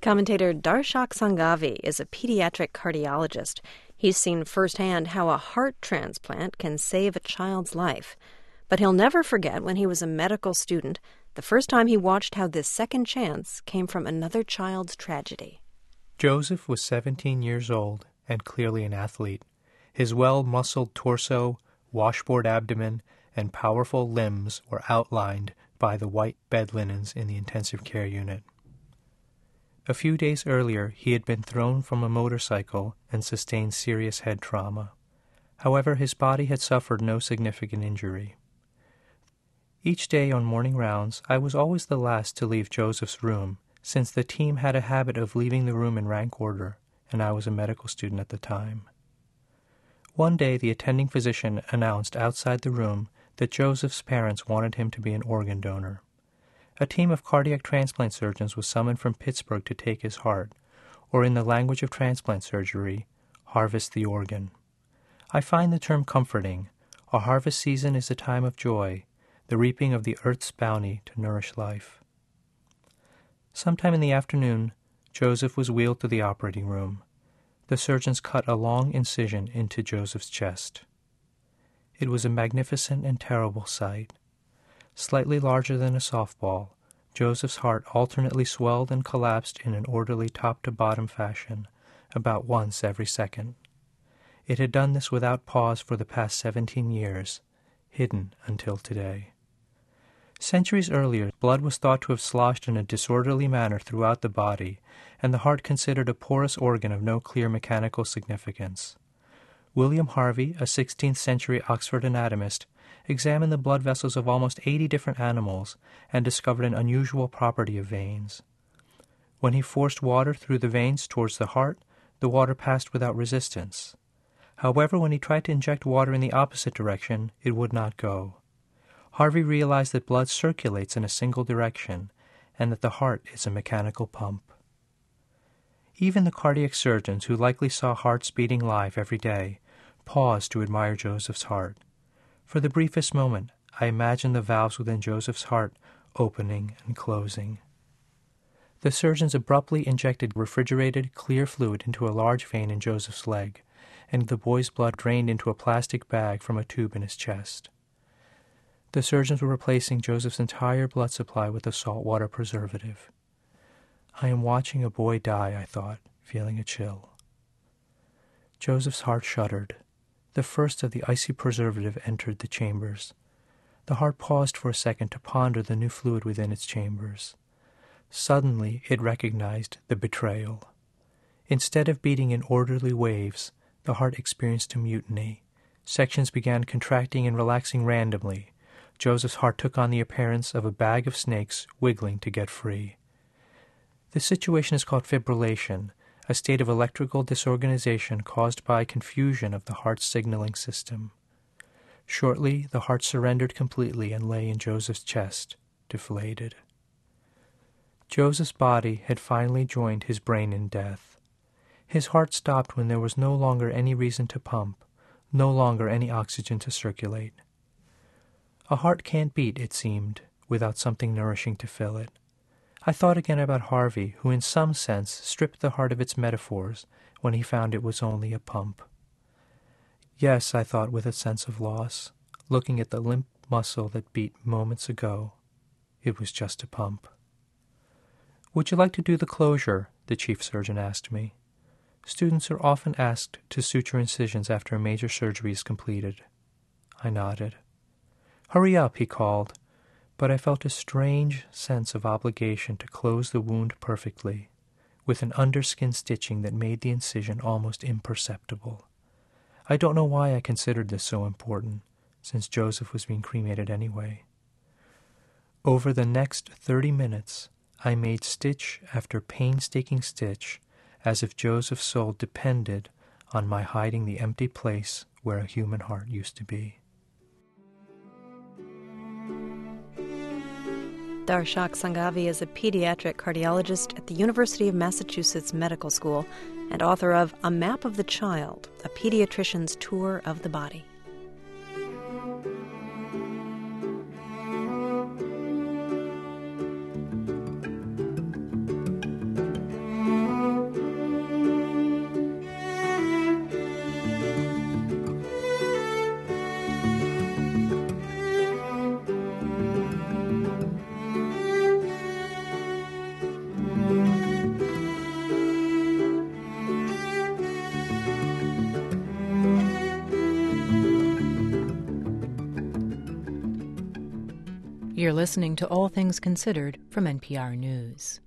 Commentator Darshak Sanghavi is a pediatric cardiologist. He's seen firsthand how a heart transplant can save a child's life. But he'll never forget when he was a medical student, the first time he watched how this second chance came from another child's tragedy. Joseph was 17 years old and clearly an athlete. His well-muscled torso, washboard abdomen, and powerful limbs were outlined by the white bed linens in the intensive care unit. A few days earlier, he had been thrown from a motorcycle and sustained serious head trauma. However, his body had suffered no significant injury. Each day on morning rounds, I was always the last to leave Joseph's room, since the team had a habit of leaving the room in rank order, and I was a medical student at the time. One day, the attending physician announced outside the room that Joseph's parents wanted him to be an organ donor. A team of cardiac transplant surgeons was summoned from Pittsburgh to take his heart, or in the language of transplant surgery, harvest the organ. I find the term comforting. A harvest season is a time of joy, the reaping of the earth's bounty to nourish life. Sometime in the afternoon, Joseph was wheeled to the operating room. The surgeons cut a long incision into Joseph's chest. It was a magnificent and terrible sight. Slightly larger than a softball, Joseph's heart alternately swelled and collapsed in an orderly top-to-bottom fashion, about once every second. It had done this without pause for the past 17 years, hidden until today. Centuries earlier, blood was thought to have sloshed in a disorderly manner throughout the body, and the heart considered a porous organ of no clear mechanical significance. William Harvey, a 16th century Oxford anatomist, examined the blood vessels of almost 80 different animals and discovered an unusual property of veins. When he forced water through the veins towards the heart, the water passed without resistance. However, when he tried to inject water in the opposite direction, it would not go. Harvey realized that blood circulates in a single direction and that the heart is a mechanical pump. Even the cardiac surgeons, who likely saw hearts beating live every day, paused to admire Joseph's heart. For the briefest moment, I imagined the valves within Joseph's heart opening and closing. The surgeons abruptly injected refrigerated, clear fluid into a large vein in Joseph's leg, and the boy's blood drained into a plastic bag from a tube in his chest. The surgeons were replacing Joseph's entire blood supply with a saltwater preservative. I am watching a boy die, I thought, feeling a chill. Joseph's heart shuddered. The first of the icy preservative entered the chambers. The heart paused for a second to ponder the new fluid within its chambers. Suddenly, it recognized the betrayal. Instead of beating in orderly waves, the heart experienced a mutiny. Sections began contracting and relaxing randomly. Joseph's heart took on the appearance of a bag of snakes wiggling to get free. This situation is called fibrillation, a state of electrical disorganization caused by confusion of the heart's signaling system. Shortly, the heart surrendered completely and lay in Joseph's chest, deflated. Joseph's body had finally joined his brain in death. His heart stopped when there was no longer any reason to pump, no longer any oxygen to circulate. A heart can't beat, it seemed, without something nourishing to fill it. I thought again about Harvey, who in some sense stripped the heart of its metaphors when he found it was only a pump. Yes, I thought with a sense of loss, looking at the limp muscle that beat moments ago, it was just a pump. "Would you like to do the closure?" the chief surgeon asked me. Students are often asked to suture incisions after a major surgery is completed. I nodded. "Hurry up," he called. But I felt a strange sense of obligation to close the wound perfectly, with an underskin stitching that made the incision almost imperceptible. I don't know why I considered this so important, since Joseph was being cremated anyway. Over the next 30 minutes, I made stitch after painstaking stitch, as if Joseph's soul depended on my hiding the empty place where a human heart used to be. Darshak Sanghavi is a pediatric cardiologist at the University of Massachusetts Medical School and author of A Map of the Child, a pediatrician's tour of the body. You're listening to All Things Considered from NPR News.